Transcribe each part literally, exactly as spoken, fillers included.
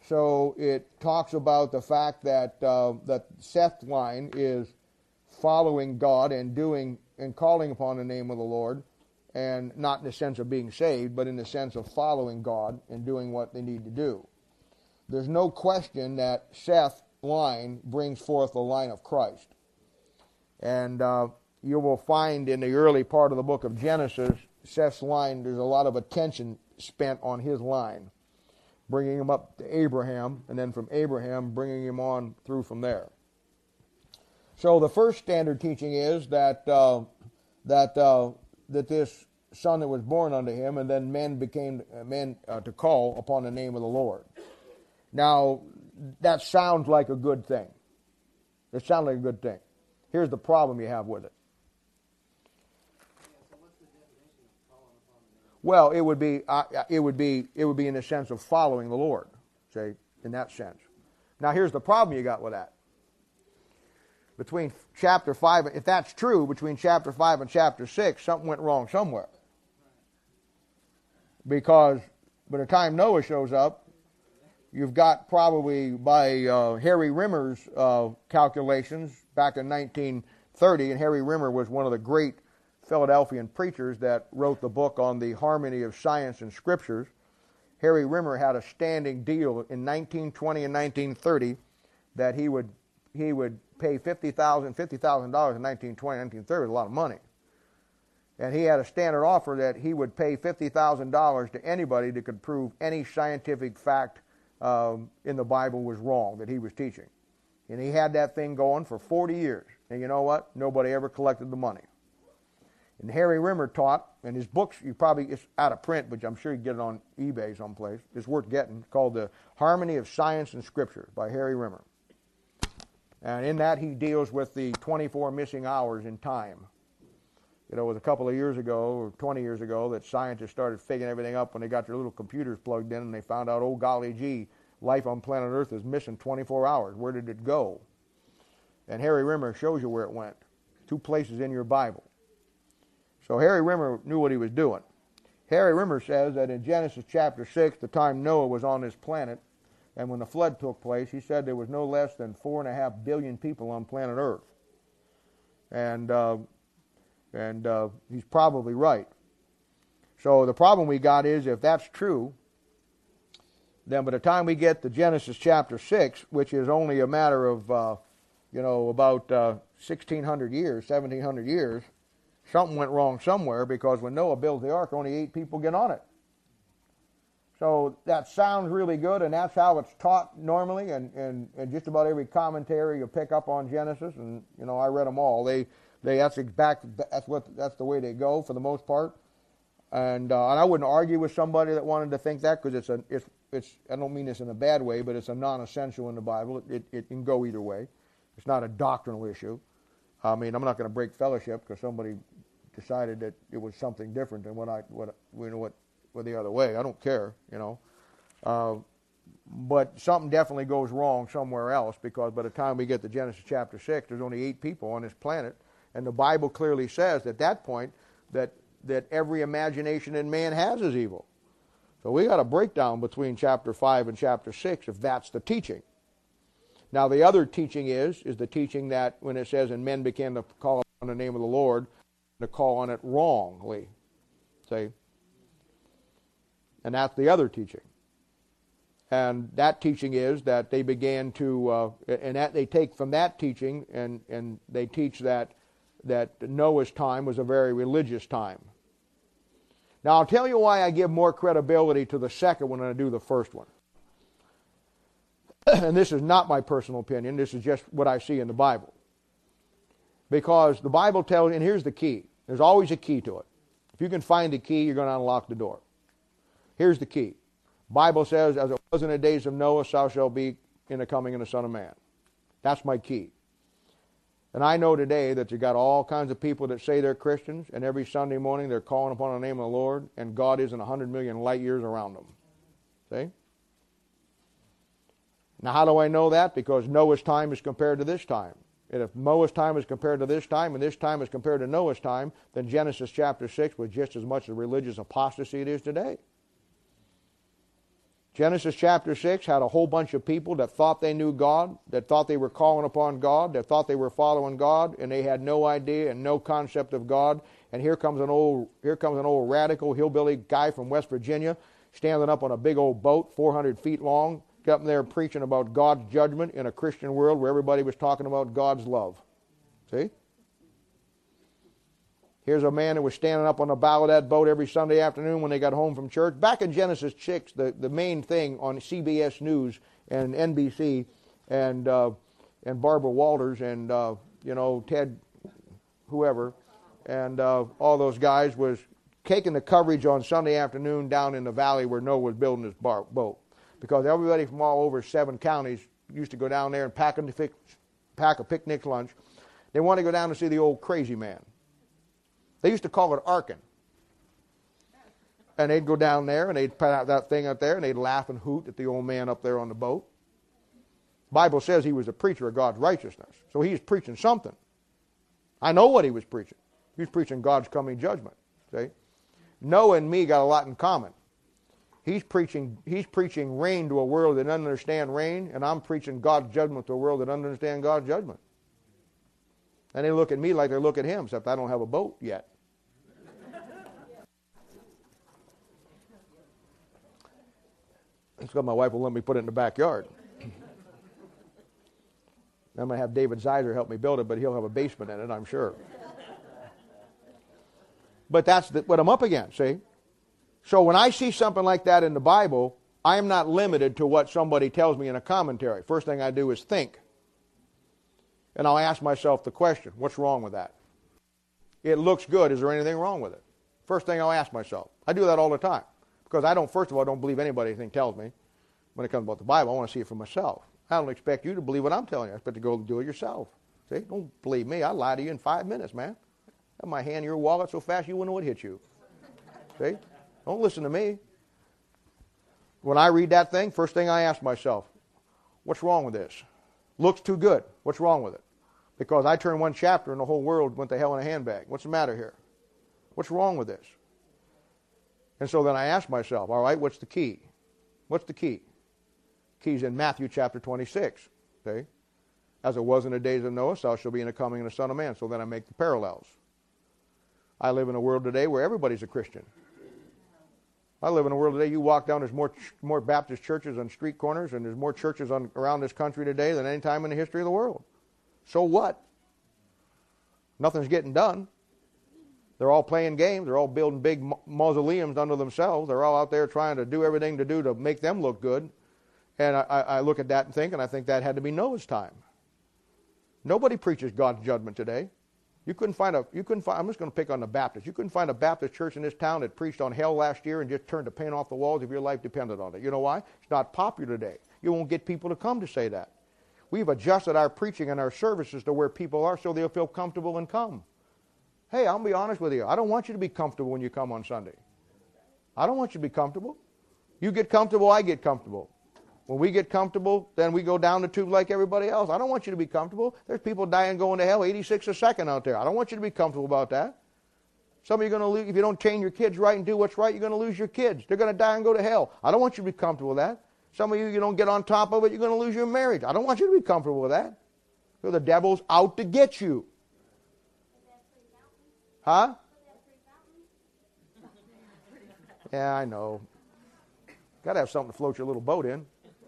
So it talks about the fact that uh, that Seth's line is following God and doing and calling upon the name of the Lord, and not in the sense of being saved, but in the sense of following God and doing what they need to do. There's no question that Seth's line brings forth the line of Christ. And uh, you will find in the early part of the book of Genesis, Seth's line, there's a lot of attention spent on his line, bringing him up to Abraham, and then from Abraham, bringing him on through from there. So the first standard teaching is that uh, that uh, that this son that was born unto him, and then men became uh, men uh, to call upon the name of the Lord. Now, that sounds like a good thing. It sounds like a good thing. Here's the problem you have with it. Well, it would be uh, it would be it would be in the sense of following the Lord, say, in that sense. Now, here's the problem you got with that. Between chapter five, if that's true, between chapter five and chapter six, something went wrong somewhere. Because by the time Noah shows up, you've got probably by uh, Harry Rimmer's uh, calculations back in nineteen thirty, and Harry Rimmer was one of the great Philadelphian preachers that wrote the book on the harmony of science and scriptures. Harry Rimmer had a standing deal in nineteen twenty and nineteen thirty that he would he would pay fifty thousand dollars fifty thousand dollars in nineteen twenty, nineteen thirty was a lot of money. And he had a standard offer that he would pay fifty thousand dollars to anybody that could prove any scientific fact um, in the Bible was wrong that he was teaching. And he had that thing going for forty years. And you know what? Nobody ever collected the money. And Harry Rimmer taught, and his books, you probably, it's out of print, but I'm sure you can get it on eBay someplace. It's worth getting, called The Harmony of Science and Scripture by Harry Rimmer. And in that, he deals with the twenty-four missing hours in time. You know, it was a couple of years ago, or twenty years ago, that scientists started figuring everything up when they got their little computers plugged in, and they found out, oh, golly gee, life on planet Earth is missing twenty-four hours. Where did it go? And Harry Rimmer shows you where it went. Two places in your Bible. So Harry Rimmer knew what he was doing. Harry Rimmer says that in Genesis chapter six, the time Noah was on this planet, and when the flood took place, he said there was no less than four and a half billion people on planet Earth. And uh, and uh, he's probably right. So the problem we got is, if that's true, then by the time we get to Genesis chapter six, which is only a matter of, uh, you know, about uh, sixteen hundred years, seventeen hundred years, something went wrong somewhere, because when Noah builds the ark, only eight people get on it. So that sounds really good, and that's how it's taught normally, and, and, and just about every commentary you pick up on Genesis, and you know I read them all. They they that's back that's what that's the way they go for the most part, and uh, and I wouldn't argue with somebody that wanted to think that, because it's a it's it's I don't mean this in a bad way, but it's a non-essential in the Bible. It, it it can go either way. It's not a doctrinal issue. I mean, I'm not going to break fellowship because somebody decided that it was something different than what I what you know what. Or the other way. I don't care, you know. Uh, but something definitely goes wrong somewhere else, because by the time we get to Genesis chapter six, there's only eight people on this planet. And the Bible clearly says at that point that, that every imagination in man has is evil. So we got a breakdown between chapter five and chapter six if that's the teaching. Now the other teaching is, is the teaching that when it says, and men began to call on the name of the Lord, to call on it wrongly. See? And that's the other teaching. And that teaching is that they began to, uh, and that they take from that teaching, and, and they teach that, that Noah's time was a very religious time. Now, I'll tell you why I give more credibility to the second one than I do the first one. And this is not my personal opinion. This is just what I see in the Bible. Because the Bible tells, and here's the key. There's always a key to it. If you can find the key, you're going to unlock the door. Here's the key. Bible says, as it was in the days of Noah, so shall be in the coming of the Son of Man. That's my key. And I know today that you got all kinds of people that say they're Christians, and every Sunday morning they're calling upon the name of the Lord, and God isn't a hundred million light years around them. See? Now, how do I know that? Because Noah's time is compared to this time. And if Noah's time is compared to this time, and this time is compared to Noah's time, then Genesis chapter six was just as much a religious apostasy it is today. Genesis chapter six had a whole bunch of people that thought they knew God, that thought they were calling upon God, that thought they were following God, and they had no idea and no concept of God. And here comes an old, here comes an old radical hillbilly guy from West Virginia, standing up on a big old boat, four hundred feet long, got up there preaching about God's judgment in a Christian world where everybody was talking about God's love. See? Here's a man who was standing up on the bow of that boat every Sunday afternoon when they got home from church. Back in Genesis six, the, the main thing on C B S News and N B C and uh, and Barbara Walters and uh, you know Ted, whoever, and uh, all those guys was taking the coverage on Sunday afternoon down in the valley where Noah was building his bar, boat, because everybody from all over seven counties used to go down there and pack a, pack a picnic lunch. They wanted to go down to see the old crazy man. They used to call it arcing. And they'd go down there and they'd put out that thing up there and they'd laugh and hoot at the old man up there on the boat. The Bible says he was a preacher of God's righteousness. So he was preaching something. I know what he was preaching. He was preaching God's coming judgment. See? Noah and me got a lot in common. He's preaching, he's preaching rain to a world that doesn't understand rain, and I'm preaching God's judgment to a world that doesn't understand God's judgment. And they look at me like they look at him, except I don't have a boat yet. That's because my wife will let me put it in the backyard. I'm going to have David Zeiser help me build it, but he'll have a basement in it, I'm sure. But that's the, what I'm up against, see? So when I see something like that in the Bible, I am not limited to what somebody tells me in a commentary. First thing I do is think. And I'll ask myself the question, what's wrong with that? It looks good. Is there anything wrong with it? First thing I'll ask myself. I do that all the time. Because I don't, first of all, don't believe anybody anything tells me when it comes about the Bible. I want to see it for myself. I don't expect you to believe what I'm telling you. I expect to go do it yourself. See? Don't believe me. I'll lie to you in five minutes, man. Have my hand in your wallet so fast you wouldn't know what hit you. See? Don't listen to me. When I read that thing, first thing I ask myself, what's wrong with this? Looks too good. What's wrong with it? Because I turned one chapter and the whole world went to hell in a handbag. What's the matter here? What's wrong with this? And so then I ask myself, all right, what's the key? What's the key? Key's in Matthew chapter twenty-six. Okay? As it was in the days of Noah, so shall be in the coming of the Son of Man. So then I make the parallels. I live in a world today where everybody's a Christian. I live in a world today, you walk down, there's more more Baptist churches on street corners, and there's more churches on, around this country today than any time in the history of the world. So what? Nothing's getting done. They're all playing games. They're all building big mausoleums unto themselves. They're all out there trying to do everything to do to make them look good. And I, I look at that and think, and I think that had to be Noah's time. Nobody preaches God's judgment today. You couldn't find a, you couldn't find, I'm just going to pick on the Baptists. You couldn't find a Baptist church in this town that preached on hell last year and just turned the paint off the walls if your life depended on it. You know why? It's not popular today. You won't get people to come to say that. We've adjusted our preaching and our services to where people are so they'll feel comfortable and come. Hey, I'll be honest with you. I don't want you to be comfortable when you come on Sunday. I don't want you to be comfortable. You get comfortable, I get comfortable. When we get comfortable, then we go down the tube like everybody else. I don't want you to be comfortable. There's people dying going to hell, eighty-six a second out there. I don't want you to be comfortable about that. Some of you are going to lose, if you don't train your kids right and do what's right, you're going to lose your kids. They're going to die and go to hell. I don't want you to be comfortable with that. Some of you, you don't get on top of it, you're going to lose your marriage. I don't want you to be comfortable with that. So the devil's out to get you. Huh? Yeah, I know. Got to have something to float your little boat in.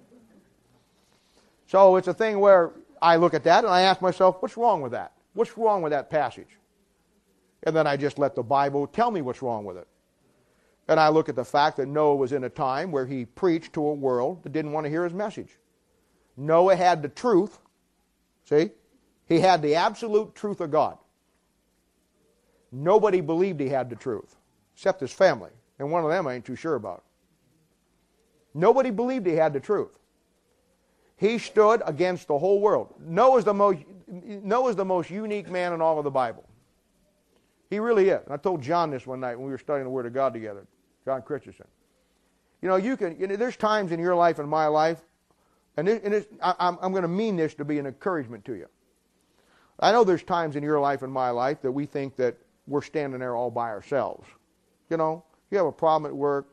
So it's a thing where I look at that and I ask myself, what's wrong with that? What's wrong with that passage? And then I just let the Bible tell me what's wrong with it. And I look at the fact that Noah was in a time where he preached to a world that didn't want to hear his message. Noah had the truth. See? He had the absolute truth of God. Nobody believed he had the truth, except his family. And one of them I ain't too sure about. Nobody believed he had the truth. He stood against the whole world. Noah's the most, Noah's the most unique man in all of the Bible. He really is. And I told John this one night when we were studying the Word of God together, John Christensen. You know, you can. You know, there's times in your life and my life, and, this, and this, I, I'm, I'm going to mean this to be an encouragement to you. I know there's times in your life and my life that we think that we're standing there all by ourselves. You know, you have a problem at work,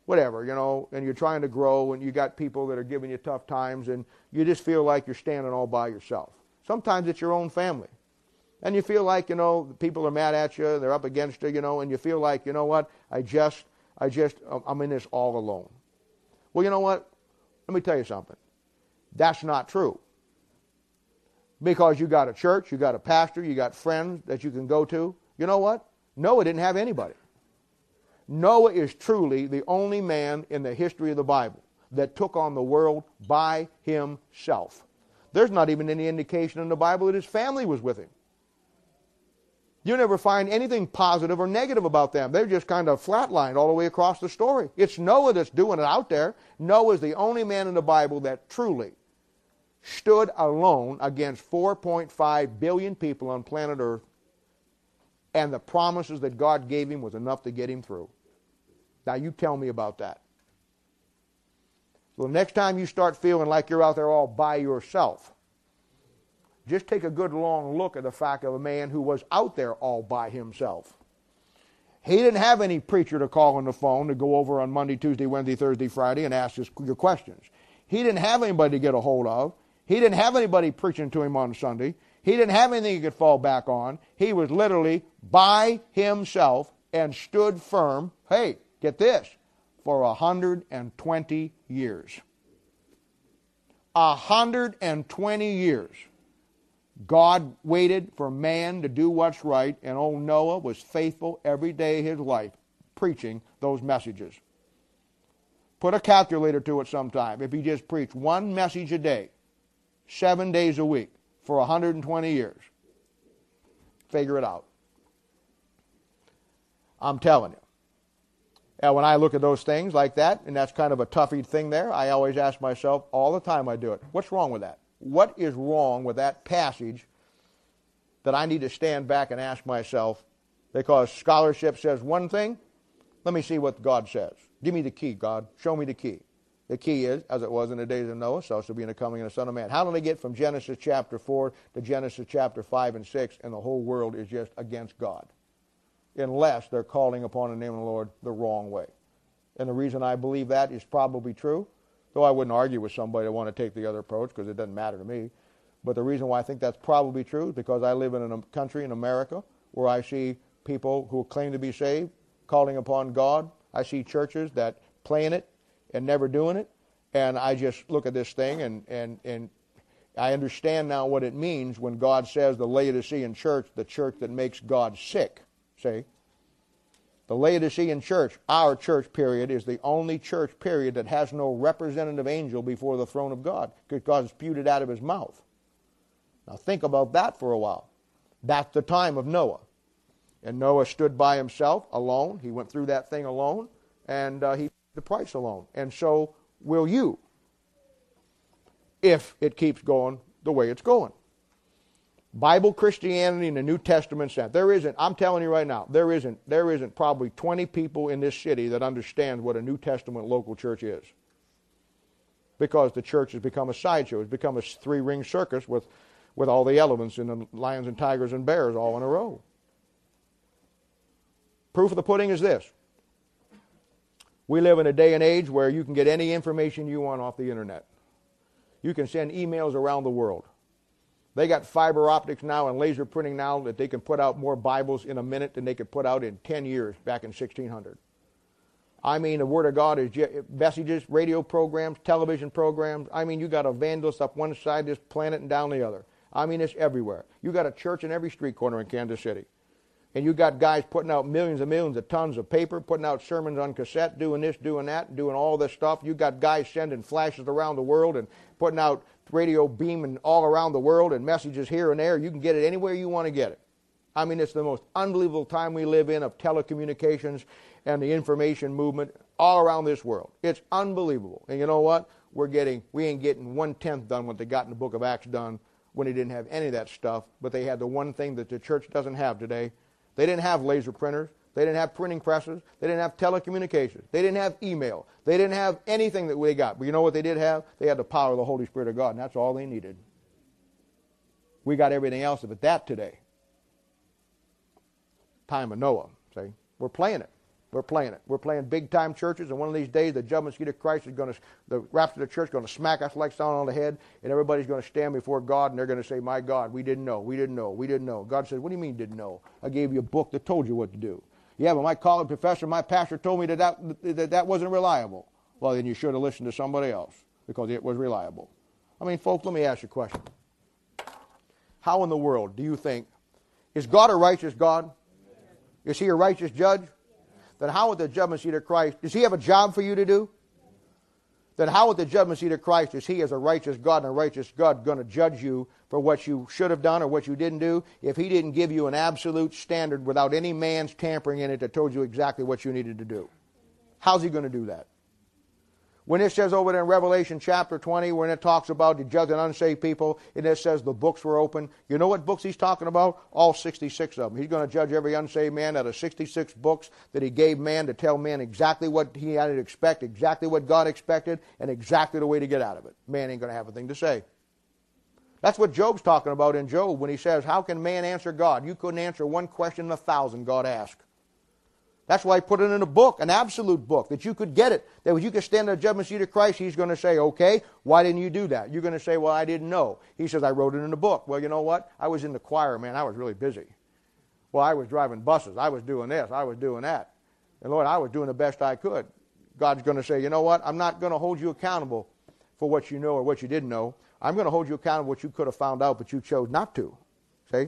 whatever, you know, and you're trying to grow and you got people that are giving you tough times and you just feel like you're standing all by yourself. Sometimes it's your own family. And you feel like, you know, people are mad at you, they're up against you, you know, and you feel like, you know what, I just, I just, I'm in this all alone. Well, you know what? Let me tell you something. That's not true. Because you got a church, you got a pastor, you got friends that you can go to. You know what? Noah didn't have anybody. Noah is truly the only man in the history of the Bible that took on the world by himself. There's not even any indication in the Bible that his family was with him. You never find anything positive or negative about them. They're just kind of flatlined all the way across the story. It's Noah that's doing it out there. Noah is the only man in the Bible that truly stood alone against four point five billion people on planet Earth, and the promises that God gave him was enough to get him through. Now you tell me about that. So the next time you start feeling like you're out there all by yourself, just take a good long look at the fact of a man who was out there all by himself. He didn't have any preacher to call on the phone to go over on Monday, Tuesday, Wednesday, Thursday, Friday and ask his, your questions. He didn't have anybody to get a hold of. He didn't have anybody preaching to him on Sunday. He didn't have anything he could fall back on. He was literally by himself and stood firm, hey, get this, for one hundred twenty years. one hundred twenty years. God waited for man to do what's right, and old Noah was faithful every day of his life preaching those messages. Put a calculator to it sometime. If he just preached one message a day, seven days a week, for one hundred twenty years, figure it out. I'm telling you. And when I look at those things like that, and that's kind of a toughy thing there, I always ask myself, all the time I do it, what's wrong with that? What is wrong with that passage that I need to stand back and ask myself, because scholarship says one thing, let me see what God says. Give me the key, God. Show me the key. The key is, as it was in the days of Noah, so shall be in the coming of the Son of Man. How do they get from Genesis chapter four to Genesis chapter five and six, and the whole world is just against God? Unless they're calling upon the name of the Lord the wrong way. And the reason I believe that is probably true, though I wouldn't argue with somebody that want to take the other approach because it doesn't matter to me. But the reason why I think that's probably true is because I live in a country in America where I see people who claim to be saved calling upon God. I see churches that playing it and never doing it. And I just look at this thing and, and, and I understand now what it means when God says the Laodicean church, the church that makes God sick. See? The Laodicean church, our church period, is the only church period that has no representative angel before the throne of God, because God spewed it out of his mouth. Now think about that for a while. That's the time of Noah. And Noah stood by himself, alone. He went through that thing alone, and uh, he paid the price alone. And so will you, if it keeps going the way it's going. Bible Christianity in the New Testament sense. There isn't, I'm telling you right now, there isn't, there isn't probably twenty people in this city that understand what a New Testament local church is. Because the church has become a sideshow. It's become a three-ring circus with, with all the elements and the lions and tigers and bears all in a row. Proof of the pudding is this. We live in a day and age where you can get any information you want off the internet. You can send emails around the world. They got fiber optics now and laser printing now that they can put out more Bibles in a minute than they could put out in ten years back in sixteen hundred. I mean, the Word of God is messages, radio programs, television programs. I mean, you got evangelists up one side of this planet and down the other. I mean, it's everywhere. You got a church in every street corner in Kansas City. And you got guys putting out millions and millions of tons of paper, putting out sermons on cassette, doing this, doing that, doing all this stuff. You got guys sending flashes around the world and putting out radio beaming all around the world and messages here and there. You can get it anywhere you want to get it. I mean, it's the most unbelievable time we live in of telecommunications and the information movement all around this world. It's unbelievable. And you know what? We're getting, we ain't getting one-tenth done what they got in the book of Acts done when they didn't have any of that stuff, but they had the one thing that the church doesn't have today. They didn't have laser printers. They didn't have printing presses. They didn't have telecommunications. They didn't have email. They didn't have anything that we got. But you know what they did have? They had the power of the Holy Spirit of God, and that's all they needed. We got everything else of it that today. Time of Noah, see? We're playing it. We're playing it. We're playing big-time churches, and one of these days, the judgment seat of Christ is going to, the rapture of the church is going to smack us like someone on the head, and everybody's going to stand before God, and they're going to say, my God, we didn't know, we didn't know, we didn't know. God says, what do you mean didn't know? I gave you a book that told you what to do. Yeah, but my college professor, my pastor told me that that, that, that wasn't reliable. Well, then you should have listened to somebody else, because it was reliable. I mean, folks, let me ask you a question. How in the world do you think, is God a righteous God? Is he a righteous judge? Then how would the judgment seat of Christ, does he have a job for you to do? Then how would the judgment seat of Christ, is he as a righteous God and a righteous God going to judge you for what you should have done or what you didn't do, if he didn't give you an absolute standard without any man's tampering in it that told you exactly what you needed to do? How's he going to do that? When it says over there in Revelation chapter twenty, when it talks about the judge and unsaved people, and it says the books were open, you know what books he's talking about? All sixty-six of them. He's going to judge every unsaved man out of sixty-six books that he gave man to tell man exactly what he had to expect, exactly what God expected, and exactly the way to get out of it. Man ain't going to have a thing to say. That's what Job's talking about in Job when he says, how can man answer God? You couldn't answer one question in a thousand God asked. That's why he put it in a book, an absolute book, that you could get it. That you could stand in the judgment seat of Christ, he's going to say, okay, why didn't you do that? You're going to say, well, I didn't know. He says, I wrote it in a book. Well, you know what? I was in the choir, man. I was really busy. Well, I was driving buses. I was doing this. I was doing that. And Lord, I was doing the best I could. God's going to say, you know what? I'm not going to hold you accountable for what you know or what you didn't know. I'm going to hold you accountable for what you could have found out, but you chose not to. See?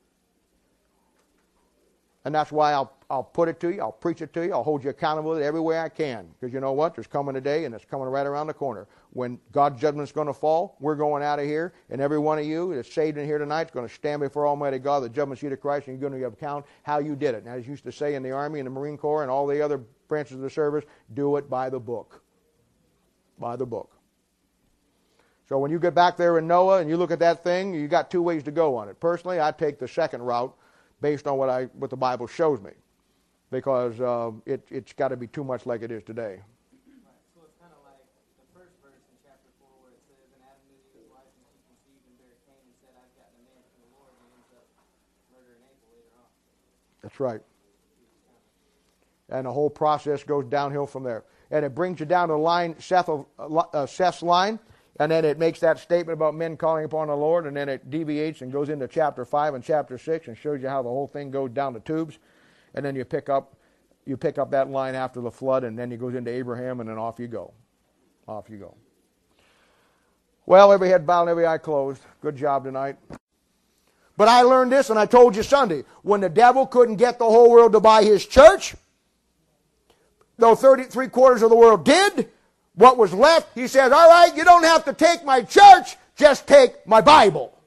And that's why I'll, I'll put it to you, I'll preach it to you, I'll hold you accountable every way I can. Because you know what? There's coming a day, and it's coming right around the corner, when God's judgment's going to fall. We're going out of here, and every one of you that's saved in here tonight is going to stand before Almighty God, the judgment seat of Christ, and you're going to give account how you did it. And as you used to say in the Army and the Marine Corps and all the other branches of the service, do it by the book. By the book. So when you get back there in Noah and you look at that thing, you got two ways to go on it. Personally, I take the second route, based on what I what the Bible shows me, because uh, it, it's got to be too much like it is today. Right. So it's kind of like the first verse in chapter four where it says, and Adam knew his wife, and she conceived and bare Cain and said, I've gotten a man from the Lord, and ends up murdering Abel later on. That's right. And the whole process goes downhill from there. And it brings you down to the line, Seth of, uh, Seth's line, and then it makes that statement about men calling upon the Lord, and then it deviates and goes into chapter five and chapter six and shows you how the whole thing goes down the tubes. And then you pick up you pick up that line after the flood, and then it goes into Abraham, and then off you go. Off you go. Well, every head bowed and every eye closed. Good job tonight. But I learned this, and I told you Sunday, when the devil couldn't get the whole world to buy his church, though thirty-three quarters of the world did, what was left, he says, all right, you don't have to take my church, just take my Bible.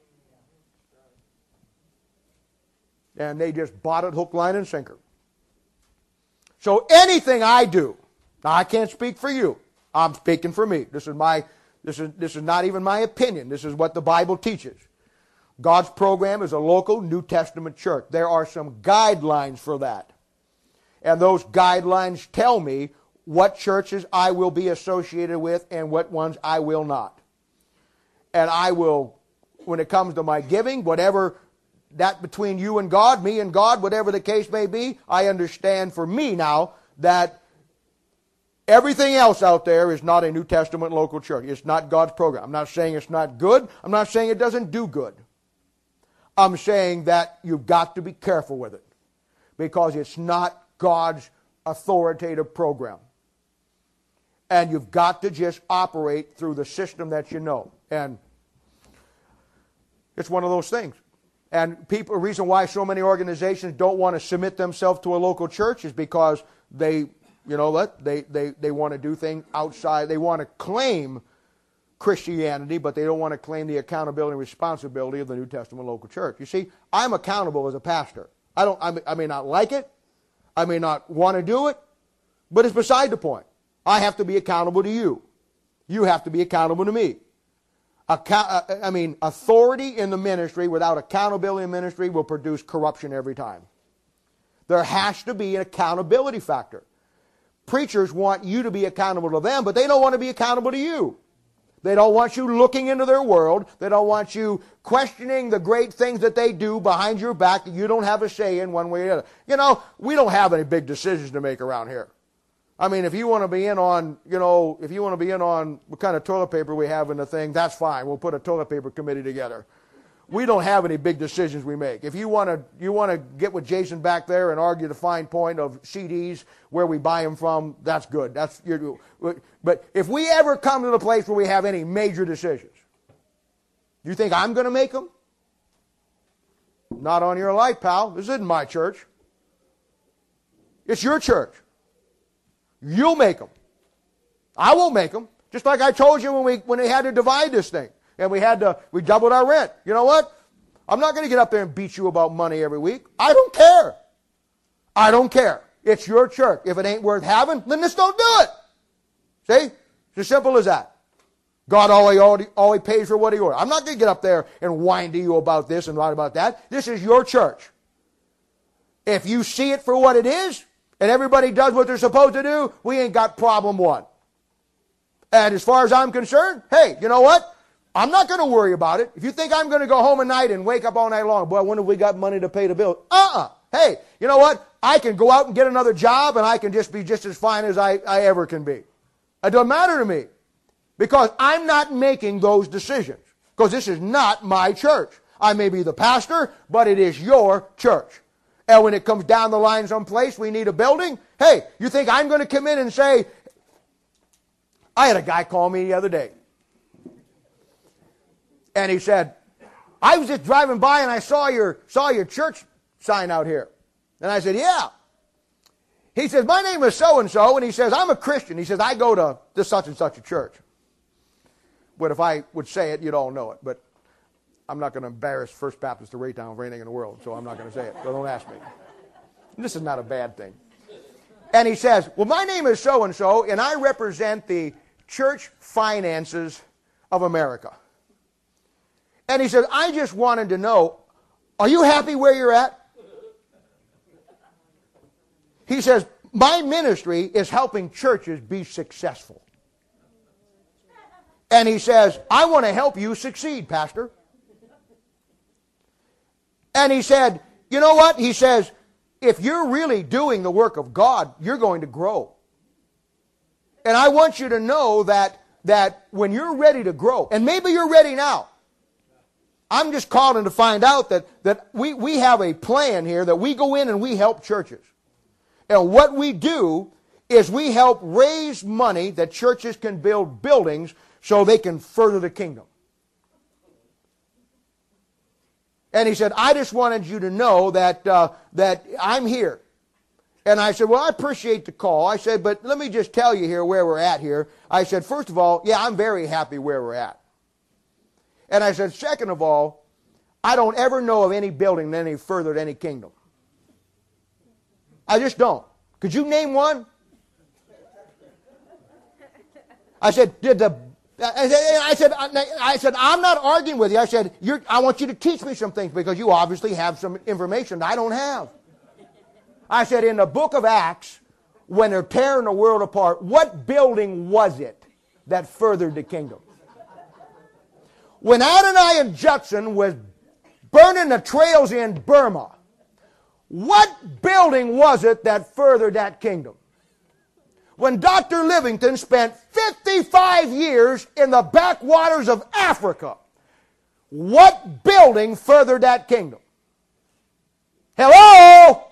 And they just bought it hook, line, and sinker. So anything I do, now I can't speak for you. I'm speaking for me. This is my, this is, this is not even my opinion. This is what the Bible teaches. God's program is a local New Testament church. There are some guidelines for that. And those guidelines tell me what churches I will be associated with and what ones I will not. And I will, when it comes to my giving, whatever that between you and God, me and God, whatever the case may be, I understand for me now that everything else out there is not a New Testament local church. It's not God's program. I'm not saying it's not good. I'm not saying it doesn't do good. I'm saying that you've got to be careful with it, because it's not God's authoritative program. And you've got to just operate through the system that you know. And it's one of those things. And people, the reason why so many organizations don't want to submit themselves to a local church is because they, you know what, they, they, they want to do things outside. They want to claim Christianity, but they don't want to claim the accountability and responsibility of the New Testament local church. You see, I'm accountable as a pastor. I don't. I may, I may not like it. I may not want to do it, but it's beside the point. I have to be accountable to you. You have to be accountable to me. Account, I mean, authority in the ministry without accountability in ministry will produce corruption every time. There has to be an accountability factor. Preachers want you to be accountable to them, but they don't want to be accountable to you. They don't want you looking into their world. They don't want you questioning the great things that they do behind your back that you don't have a say in one way or the other. You know, we don't have any big decisions to make around here. I mean, if you want to be in on, you know, if you want to be in on what kind of toilet paper we have in the thing, that's fine. We'll put a toilet paper committee together. We don't have any big decisions we make. If you want to, you want to get with Jason back there and argue the fine point of C Ds, where we buy them from, that's good. That's your, but if we ever come to the place where we have any major decisions, do you think I'm going to make them? Not on your life, pal. This isn't my church. It's your church. You'll make them. I won't make them. Just like I told you when we when we had to divide this thing. And we had to, we doubled our rent. You know what? I'm not going to get up there and beat you about money every week. I don't care. I don't care. It's your church. If it ain't worth having, then just don't do it. See? It's as simple as that. God always, always, always pays for what he orders. I'm not going to get up there and whine to you about this and write about that. This is your church. If you see it for what it is, and everybody does what they're supposed to do, we ain't got problem one. And as far as I'm concerned, hey, you know what? I'm not going to worry about it. If you think I'm going to go home at night and wake up all night long, boy, when have we got money to pay the bill? Uh-uh. Hey, you know what? I can go out and get another job, and I can just be just as fine as I, I ever can be. It doesn't matter to me, because I'm not making those decisions, because this is not my church. I may be the pastor, but it is your church. And when it comes down the line someplace, we need a building. Hey, you think I'm going to come in and say, I had a guy call me the other day. And he said, I was just driving by and I saw your, saw your church sign out here. And I said, yeah. He says, my name is so-and-so. And he says, I'm a Christian. He says, I go to this such and such a church. But if I would say it, you'd all know it. But I'm not going to embarrass First Baptist of Raytown for anything in the world, so I'm not going to say it. So don't ask me. This is not a bad thing. And he says, well, my name is so-and-so, and I represent the church finances of America. And he said, I just wanted to know, are you happy where you're at? He says, my ministry is helping churches be successful. And he says, I want to help you succeed, Pastor. And he said, you know what? He says, if you're really doing the work of God, you're going to grow. And I want you to know that, that when you're ready to grow, and maybe you're ready now, I'm just calling to find out that, that we, we have a plan here that we go in and we help churches. And what we do is we help raise money that churches can build buildings so they can further the kingdom. And he said, I just wanted you to know that, uh, that I'm here. And I said, well, I appreciate the call. I said, but let me just tell you here where we're at here. I said, first of all, yeah, I'm very happy where we're at. And I said, second of all, I don't ever know of any building that any furthered any kingdom. I just don't. Could you name one? I said, did the... I said, I said, I said, I'm not arguing with you. I said, you're, I want you to teach me some things because you obviously have some information that I don't have. I said, in the book of Acts, when they're tearing the world apart, what building was it that furthered the kingdom? When Adoniram Judson was burning the trails in Burma, what building was it that furthered that kingdom? When Doctor Livingstone spent fifty-five years in the backwaters of Africa, what building furthered that kingdom? Hello?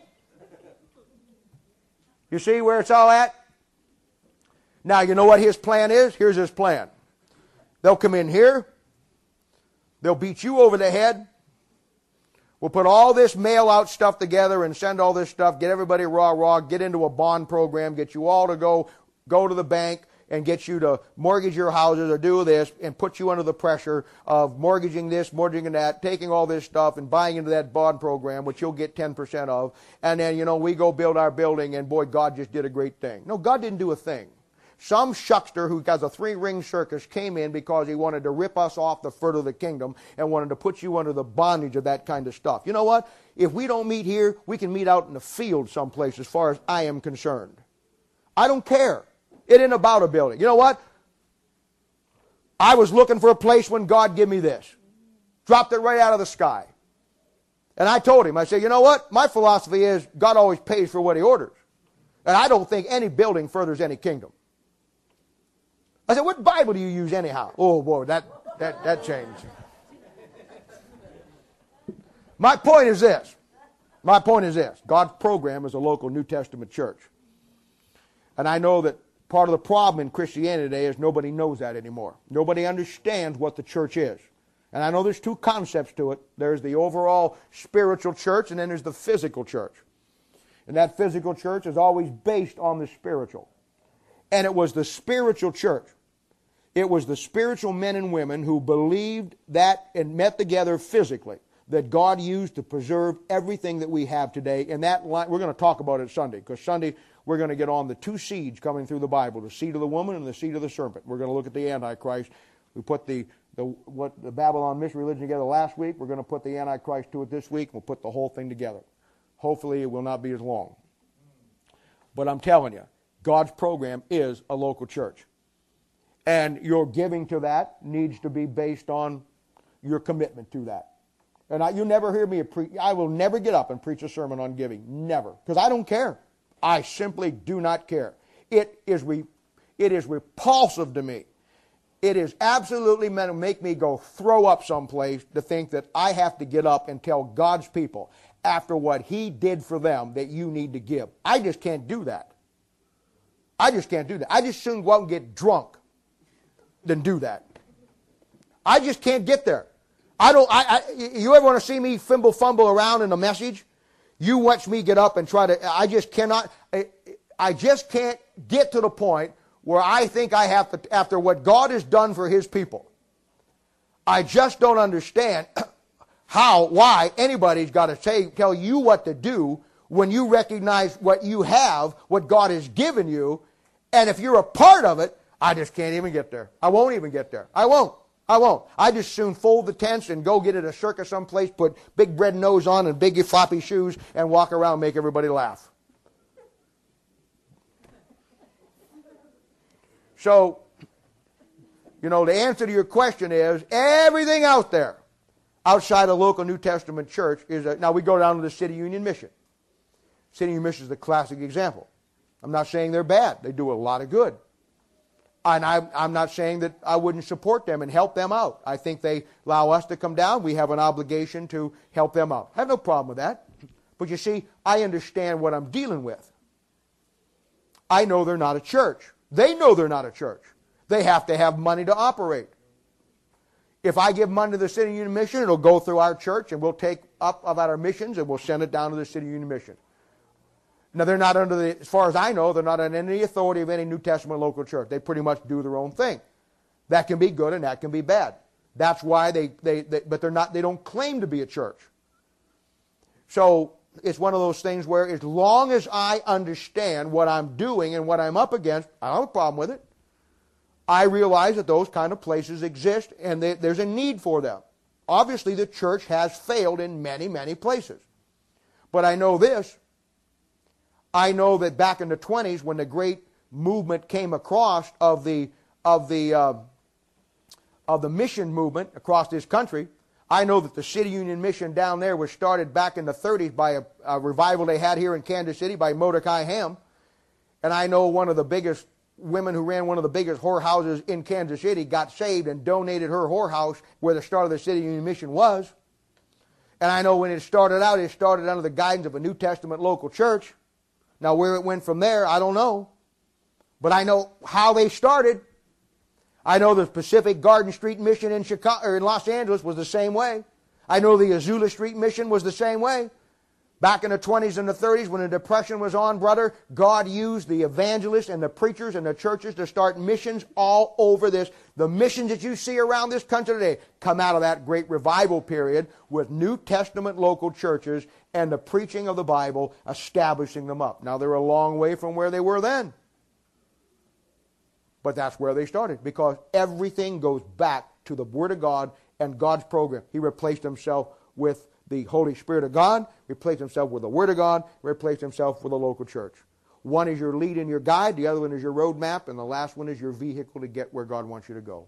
You see where it's all at? Now, you know what his plan is? Here's his plan. They'll come in here. They'll beat you over the head. We'll put all this mail-out stuff together and send all this stuff, get everybody raw-raw, get into a bond program, get you all to go, go to the bank and get you to mortgage your houses or do this and put you under the pressure of mortgaging this, mortgaging that, taking all this stuff and buying into that bond program, which you'll get ten percent of. And then, you know, we go build our building and, boy, God just did a great thing. No, God didn't do a thing. Some shuckster who has a three-ring circus came in because he wanted to rip us off the further the kingdom and wanted to put you under the bondage of that kind of stuff. You know what? If we don't meet here, we can meet out in the field someplace as far as I am concerned. I don't care. It ain't about a building. You know what? I was looking for a place when God gave me this. Dropped it right out of the sky. And I told him, I said, you know what? My philosophy is God always pays for what he orders. And I don't think any building furthers any kingdom. I said, what Bible do you use anyhow? Oh, boy, that, that, that changed. My point is this. My point is this. God's program is a local New Testament church. And I know that part of the problem in Christianity today is nobody knows that anymore. Nobody understands what the church is. And I know there's two concepts to it. There's the overall spiritual church, and then there's the physical church. And that physical church is always based on the spiritual. And it was the spiritual church. It was the spiritual men and women who believed that and met together physically that God used to preserve everything that we have today. And that line, we're going to talk about it Sunday, because Sunday we're going to get on the two seeds coming through the Bible, the seed of the woman and the seed of the serpent. We're going to look at the Antichrist. We put the, the what the Babylon mystery religion together last week. We're going to put the Antichrist to it this week. We'll put the whole thing together. Hopefully it will not be as long. But I'm telling you, God's program is a local church. And your giving to that needs to be based on your commitment to that. And I, you never hear me preach. I will never get up and preach a sermon on giving. Never. Because I don't care. I simply do not care. It is, re, it is repulsive to me. It is absolutely meant to make me go throw up someplace to think that I have to get up and tell God's people after what he did for them that you need to give. I just can't do that. I just can't do that. I just soon go out and get drunk than do that. I just can't get there. I don't. I, I. You ever want to see me fimble fumble around in a message? You watch me get up and try to. I just cannot. I, I just can't get to the point where I think I have to, after what God has done for his people. I just don't understand how, why anybody's got to say, tell you what to do when you recognize what you have, what God has given you, and if you're a part of it, I just can't even get there. I won't even get there. I won't. I won't. I just soon fold the tents and go get at a circus someplace, put big red nose on and big floppy shoes, and walk around and make everybody laugh. So, you know, the answer to your question is everything out there outside a local New Testament church is a, now we go down to the City Union Mission. City Union Mission is the classic example. I'm not saying they're bad. They do a lot of good. And I, I'm not saying that I wouldn't support them and help them out. I think they allow us to come down. We have an obligation to help them out. I have no problem with that. But you see, I understand what I'm dealing with. I know they're not a church. They know they're not a church. They have to have money to operate. If I give money to the City Union Mission, it'll go through our church, and we'll take up about our missions, and we'll send it down to the City Union Mission. Now, they're not under the, as far as I know, they're not under any authority of any New Testament local church. They pretty much do their own thing. That can be good and that can be bad. That's why they, they, they but they're not, they don't claim to be a church. So, it's one of those things where as long as I understand what I'm doing and what I'm up against, I don't have a problem with it. I realize that those kind of places exist and they, there's a need for them. Obviously, the church has failed in many, many places. But I know this. I know that back in the twenties, when the great movement came across of the of the uh, of the mission movement across this country, I know that the City Union Mission down there was started back in the thirties by a, a revival they had here in Kansas City by Mordecai Ham, and I know one of the biggest women who ran one of the biggest whorehouses in Kansas City got saved and donated her whorehouse where the start of the City Union Mission was. And I know when it started out, it started under the guidance of a New Testament local church. Now, where it went from there, I don't know. But I know how they started. I know the Pacific Garden Street Mission in Chicago, or in Los Angeles was the same way. I know the Azula Street Mission was the same way. Back in the twenties and the thirties, when the Depression was on, brother, God used the evangelists and the preachers and the churches to start missions all over this. The missions that you see around this country today come out of that great revival period with New Testament local churches and the preaching of the Bible establishing them up. Now, they're a long way from where they were then. But that's where they started, because everything goes back to the Word of God and God's program. He replaced himself with the Holy Spirit of God, replaced himself with the Word of God, replaced himself with a local church. One is your lead and your guide, the other one is your road map, and the last one is your vehicle to get where God wants you to go.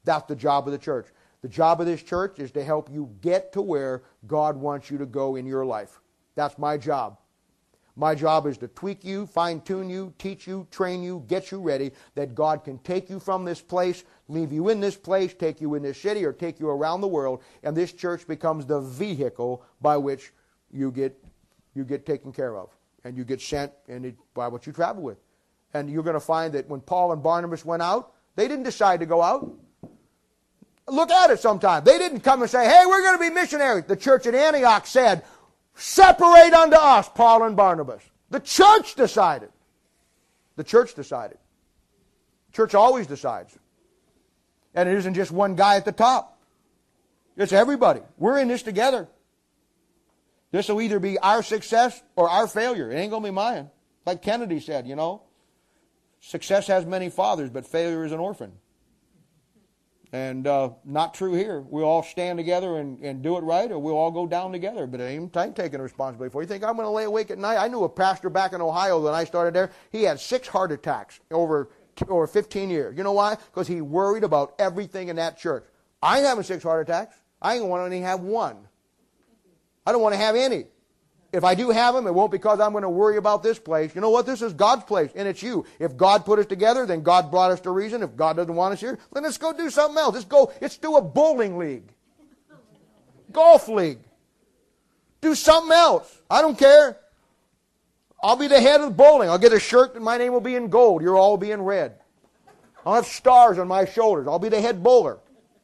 That's the job of the church. The job of this church is to help you get to where God wants you to go in your life. That's my job. My job is to tweak you, fine-tune you, teach you, train you, get you ready, that God can take you from this place, leave you in this place, take you in this city, or take you around the world, and this church becomes the vehicle by which you get you get taken care of, and you get sent and it, by what you travel with. And you're going to find that when Paul and Barnabas went out, they didn't decide to go out. Look at it sometime. They didn't come and say, hey, we're going to be missionaries. The church at Antioch said, separate unto us Paul and Barnabas. The church decided. The church decided. Church always decides. And it isn't just one guy at the top. It's everybody. We're in this together. This will either be our success or our failure. It ain't going to be mine. Like Kennedy said, you know, success has many fathers, but failure is an orphan. And uh, not true here. We'll all stand together and, and do it right, or we'll all go down together. But it ain't, I ain't taking responsibility for it. You think I'm going to lay awake at night? I knew a pastor back in Ohio when I started there. He had six heart attacks over, over fifteen years. You know why? Because he worried about everything in that church. I ain't having six heart attacks. I ain't want to have one. I don't want to have any. If I do have them, it won't because I'm going to worry about this place. You know what? This is God's place, and it's you. If God put us together, then God brought us to reason. If God doesn't want us here, then let's go do something else. Let's go. Let's do a bowling league. Golf league. Do something else. I don't care. I'll be the head of bowling. I'll get a shirt and my name will be in gold. You'll all be in red. I'll have stars on my shoulders. I'll be the head bowler.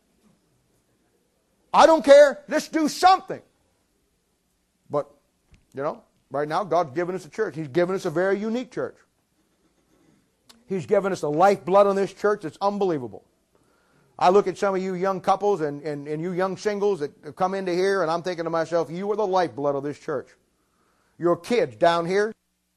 I don't care. Let's do something. But you know, right now, God's given us a church. He's given us a very unique church. He's given us a lifeblood on this church that's unbelievable. I look at some of you young couples and, and, and you young singles that have come into here, and I'm thinking to myself, you are the lifeblood of this church. Your kids down here.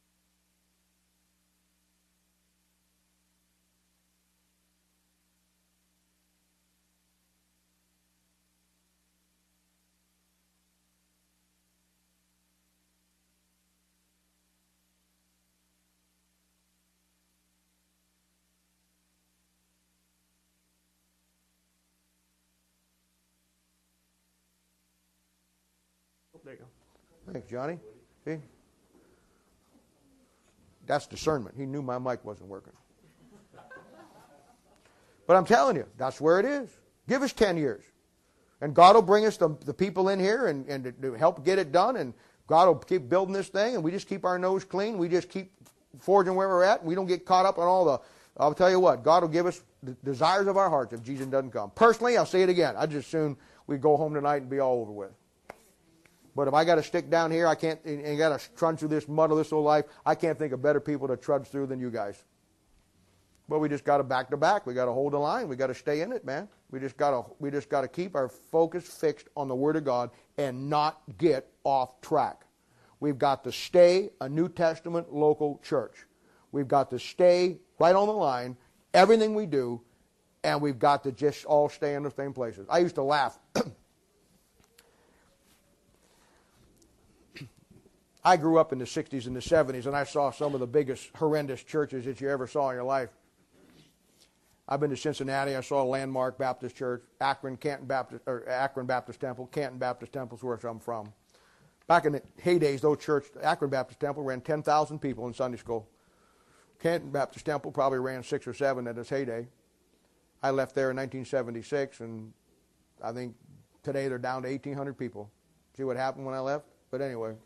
There you go. Thanks, Johnny. See? That's discernment. He knew my mic wasn't working. But I'm telling you, that's where it is. Give us ten years. And God will bring us the, the people in here and, and to, to help get it done. And God will keep building this thing. And we just keep our nose clean. We just keep forging where we're at. And we don't get caught up on all the... I'll tell you what, God will give us the desires of our hearts if Jesus doesn't come. Personally, I'll say it again. I'd just soon we'd go home tonight and be all over with. But if I got to stick down here, I can't, and got to trudge through this mud of this old life, I can't think of better people to trudge through than you guys. But we just got to back to back. We got to hold the line. We got to stay in it, man. We just got to, we just got to keep our focus fixed on the Word of God and not get off track. We've got to stay a New Testament local church. We've got to stay right on the line, everything we do, and we've got to just all stay in the same places. I used to laugh. I grew up in the sixties and the seventies, and I saw some of the biggest, horrendous churches that you ever saw in your life. I've been to Cincinnati. I saw Landmark Baptist Church, Akron, Canton Baptist, or Akron Baptist Temple, Canton Baptist Temple is where I'm from. Back in the heydays, those church, Akron Baptist Temple ran ten thousand people in Sunday school. Canton Baptist Temple probably ran six or seven at its heyday. I left there in nineteen seventy-six, and I think today they're down to eighteen hundred people. See what happened when I left? But anyway.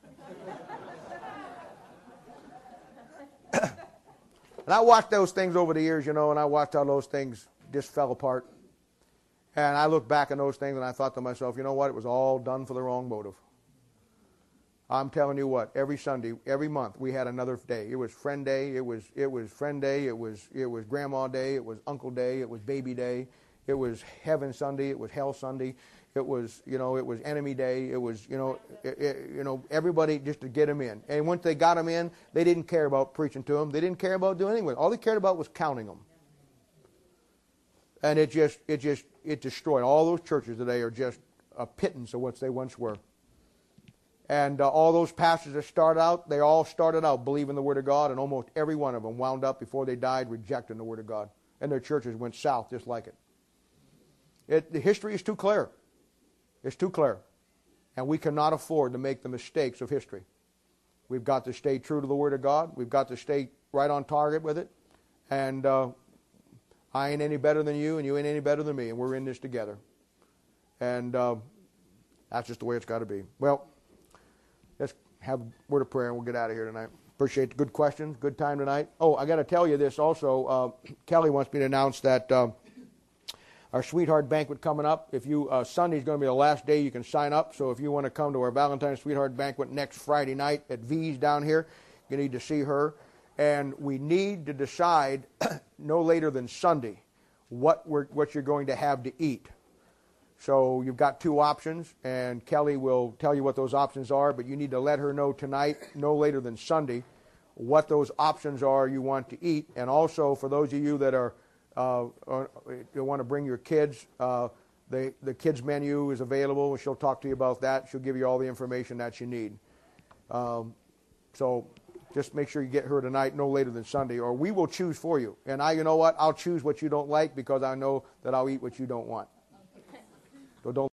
And I watched those things over the years, you know, and I watched how those things just fell apart. And I look back on those things and I thought to myself, you know what? It was all done for the wrong motive. I'm telling you what, every Sunday, every month, we had another day. It was friend day, it was it was friend day, it was it was grandma day, it was uncle day, it was baby day, it was heaven Sunday, it was hell Sunday. It was, you know, it was enemy day. It was, you know, it, it, you know, everybody just to get them in. And once they got them in, they didn't care about preaching to them. They didn't care about doing anything with them. All they cared about was counting them. And it just, it just, it destroyed. All those churches today are just a pittance of what they once were. And uh, all those pastors that started out, they all started out believing the Word of God, and almost every one of them wound up before they died rejecting the Word of God. And their churches went south just like it. It, the history is too clear. It's too clear. And we cannot afford to make the mistakes of history. We've got to stay true to the Word of God. We've got to stay right on target with it. And uh, I ain't any better than you, and you ain't any better than me, and we're in this together. And uh, that's just the way it's got to be. Well, let's have a word of prayer, and we'll get out of here tonight. Appreciate the good questions. Good time tonight. Oh, I got to tell you this also. Uh, Kelly wants me to announce that uh, our Sweetheart Banquet coming up. If you uh, Sunday's going to be the last day you can sign up. So if you want to come to our Valentine's Sweetheart Banquet next Friday night at V's down here, you need to see her. And we need to decide no later than Sunday what we're what you're going to have to eat. So you've got two options, and Kelly will tell you what those options are, but you need to let her know tonight, no later than Sunday, what those options are you want to eat. And also, for those of you that are, uh, are you want to bring your kids, uh, the, the kids menu is available. She'll talk to you about that. She'll give you all the information that you need. Um, so just make sure you get her tonight, no later than Sunday, or we will choose for you. And I, you know what, I'll choose what you don't like because I know that I'll eat what you don't want. So don't